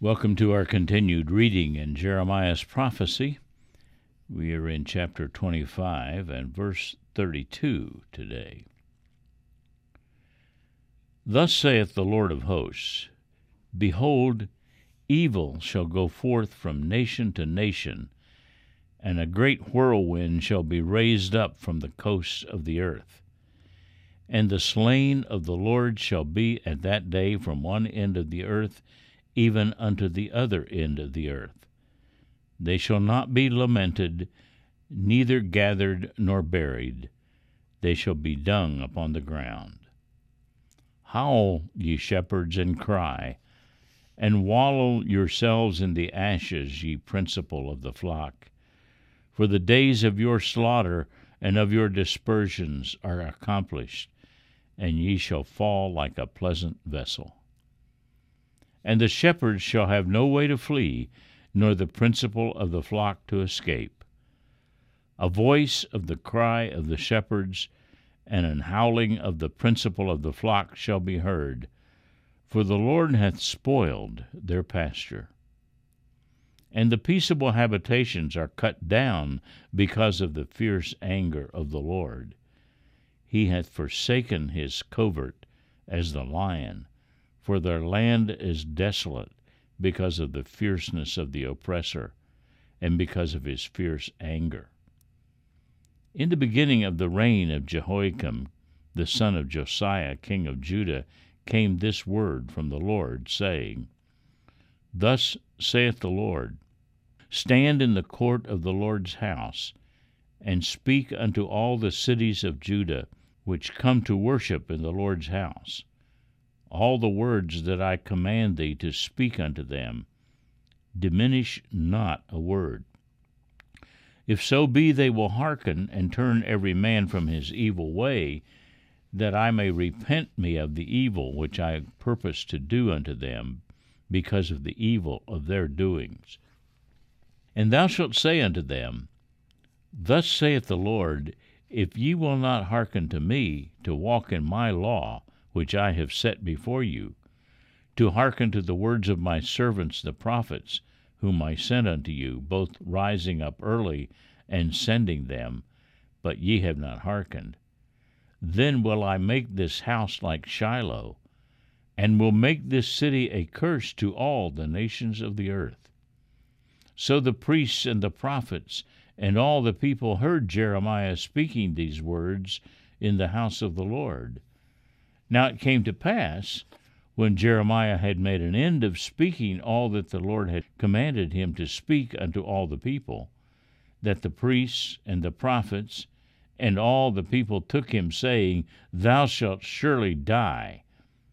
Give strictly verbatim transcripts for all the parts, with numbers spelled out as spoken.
Welcome to our continued reading in Jeremiah's prophecy. We are in chapter twenty-five and verse thirty-two today. Thus saith the Lord of hosts, Behold, evil shall go forth from nation to nation, and a great whirlwind shall be raised up from the coasts of the earth. And the slain of the Lord shall be at that day from one end of the earth even unto the other end of the earth. They shall not be lamented, neither gathered nor buried. They shall be dung upon the ground. Howl, ye shepherds, and cry, and wallow yourselves in the ashes, ye principal of the flock. For the days of your slaughter and of your dispersions are accomplished, and ye shall fall like a pleasant vessel. And the shepherds shall have no way to flee, nor the principal of the flock to escape. A voice of the cry of the shepherds, and an howling of the principal of the flock shall be heard, for the Lord hath spoiled their pasture. And the peaceable habitations are cut down because of the fierce anger of the Lord. He hath forsaken his covert as the lion, for their land is desolate because of the fierceness of the oppressor, and because of his fierce anger. In the beginning of the reign of Jehoiakim, the son of Josiah, king of Judah, came this word from the Lord, saying, Thus saith the Lord, Stand in the court of the Lord's house, and speak unto all the cities of Judah, which come to worship in the Lord's house, all the words that I command thee to speak unto them. Diminish not a word. If so be they will hearken, and turn every man from his evil way, that I may repent me of the evil which I purpose to do unto them, because of the evil of their doings. And thou shalt say unto them, Thus saith the Lord, If ye will not hearken to me, to walk in my law, which I have set before you, to hearken to the words of my servants the prophets, whom I sent unto you, both rising up early and sending them, but ye have not hearkened, then will I make this house like Shiloh, and will make this city a curse to all the nations of the earth. So the priests and the prophets and all the people heard Jeremiah speaking these words in the house of the Lord. Now it came to pass, when Jeremiah had made an end of speaking all that the Lord had commanded him to speak unto all the people, that the priests and the prophets and all the people took him, saying, Thou shalt surely die.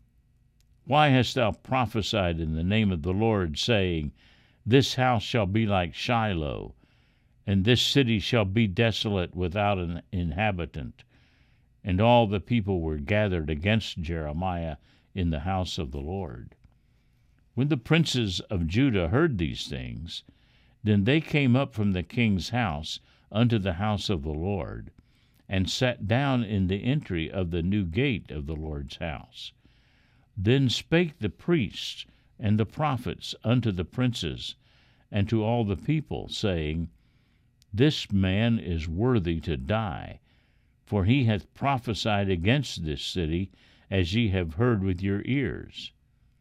Why hast thou prophesied in the name of the Lord, saying, This house shall be like Shiloh, and this city shall be desolate without an inhabitant? And all the people were gathered against Jeremiah in the house of the Lord. When the princes of Judah heard these things, then they came up from the king's house unto the house of the Lord, and sat down in the entry of the new gate of the Lord's house. Then spake the priests and the prophets unto the princes and to all the people, saying, This man is worthy to die, for he hath prophesied against this city, as ye have heard with your ears.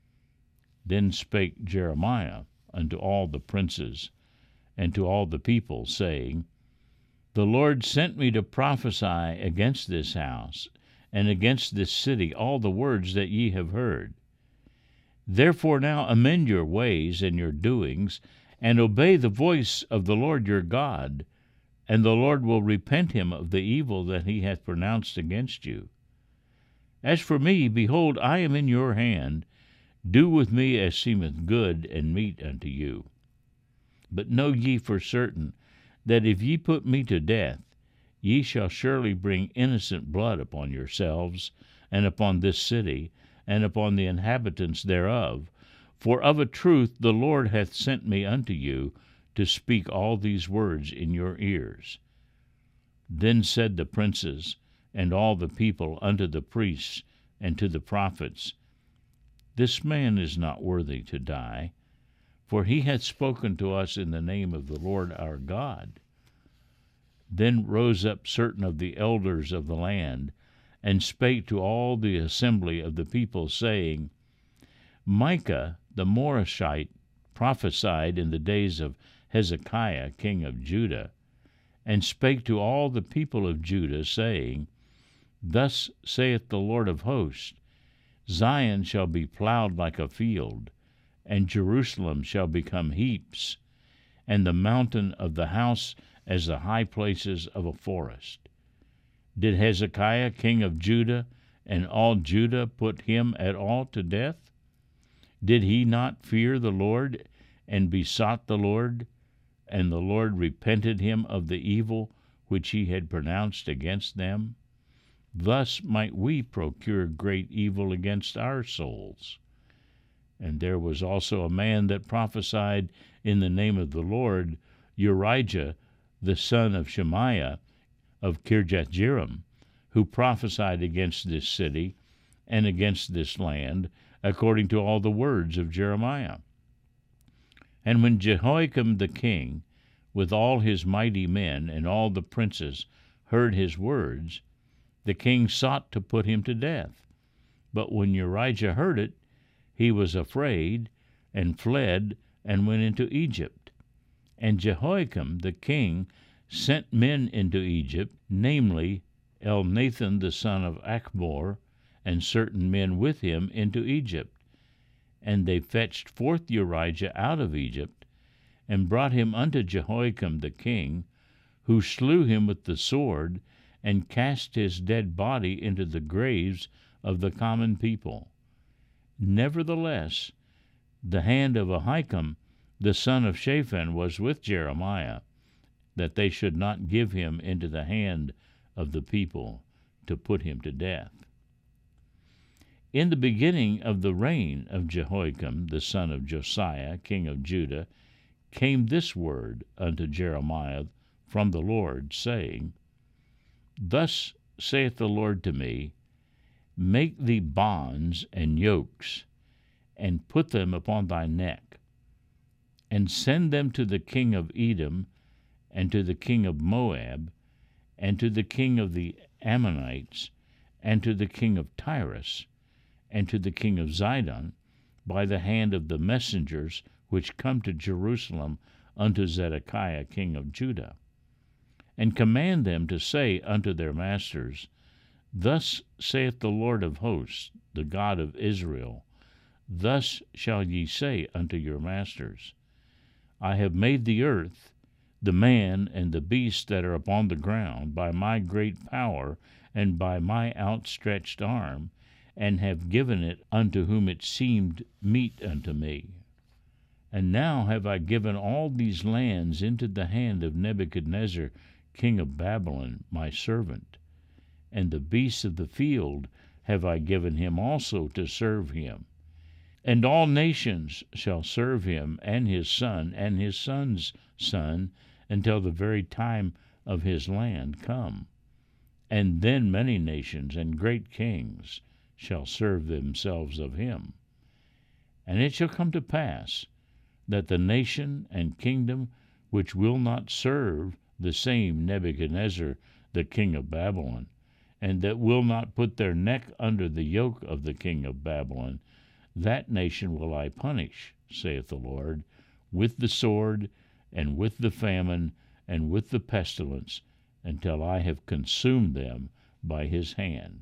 Then spake Jeremiah unto all the princes and to all the people, saying, The Lord sent me to prophesy against this house and against this city all the words that ye have heard. Therefore now amend your ways and your doings, and obey the voice of the Lord your God, and the Lord will repent him of the evil that he hath pronounced against you. As for me, behold, I am in your hand. Do with me as seemeth good and meet unto you. But know ye for certain, that if ye put me to death, ye shall surely bring innocent blood upon yourselves, and upon this city, and upon the inhabitants thereof. For of a truth the Lord hath sent me unto you, to speak all these words in your ears. Then said the princes and all the people unto the priests and to the prophets, This man is not worthy to die. for he hath spoken to us in the name of the Lord our God. Then rose up certain of the elders of the land, and spake to all the assembly of the people, saying, Micah the Morashite prophesied in the days of Hezekiah king of Judah, and spake to all the people of Judah, saying, Thus saith the Lord of hosts, Zion shall be plowed like a field, and Jerusalem shall become heaps, and the mountain of the house as the high places of a forest. Did Hezekiah king of Judah and all Judah put him at all to death? Did he not fear the Lord, and besought the Lord, and the Lord repented him of the evil which he had pronounced against them? Thus might we procure great evil against our souls. And there was also a man that prophesied in the name of the Lord, Urijah, the son of Shemaiah of Kirjathjearim, who prophesied against this city and against this land, according to all the words of Jeremiah. And when Jehoiakim the king, with all his mighty men and all the princes, heard his words, the king sought to put him to death. But when Urijah heard it, he was afraid, and fled, and went into Egypt. And Jehoiakim the king sent men into Egypt, namely Elnathan the son of Achbor, and certain men with him into Egypt. And they fetched forth Urijah out of Egypt, and brought him unto Jehoiakim the king, who slew him with the sword, and cast his dead body into the graves of the common people. Nevertheless, the hand of Ahikam the son of Shaphan was with Jeremiah, that they should not give him into the hand of the people to put him to death. In the beginning of the reign of Jehoiakim the son of Josiah king of Judah came this word unto Jeremiah from the Lord, saying, Thus saith the Lord to me, Make thee bonds and yokes, and put them upon thy neck, and send them to the king of Edom, and to the king of Moab, and to the king of the Ammonites, and to the king of Tyrus, and to the king of Zidon, by the hand of the messengers which come to Jerusalem unto Zedekiah king of Judah. And command them to say unto their masters, Thus saith the Lord of hosts, the God of Israel, Thus shall ye say unto your masters, I have made the earth, the man and the beast that are upon the ground, by my great power and by my outstretched arm, and have given it unto whom it seemed meet unto me. And now have I given all these lands into the hand of Nebuchadnezzar king of Babylon, my servant, and the beasts of the field have I given him also to serve him. And all nations shall serve him, and his son, and his son's son, until the very time of his land come. And then many nations and great kings shall serve themselves of him. And it shall come to pass, that the nation and kingdom which will not serve the same Nebuchadnezzar the king of Babylon, and that will not put their neck under the yoke of the king of Babylon, that nation will I punish, saith the Lord, with the sword, and with the famine, and with the pestilence, until I have consumed them by his hand.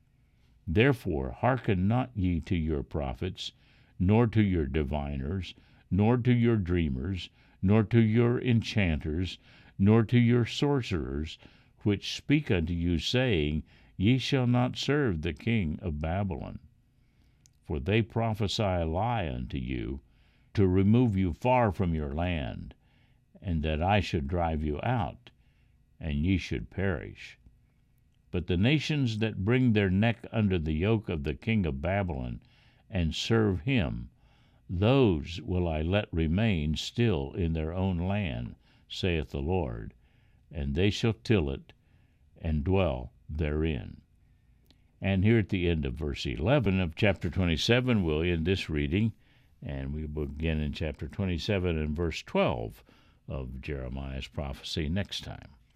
Therefore hearken not ye to your prophets, nor to your diviners, nor to your dreamers, nor to your enchanters, nor to your sorcerers, which speak unto you, saying, Ye shall not serve the king of Babylon. For they prophesy a lie unto you, to remove you far from your land, and that I should drive you out, and ye should perish. But the nations that bring their neck under the yoke of the king of Babylon, and serve him, those will I let remain still in their own land, saith the Lord, and they shall till it, and dwell therein. And here at the end of verse eleven of chapter twenty-seven, we'll end this reading, And we will begin in chapter twenty-seven and verse twelve of Jeremiah's prophecy next time.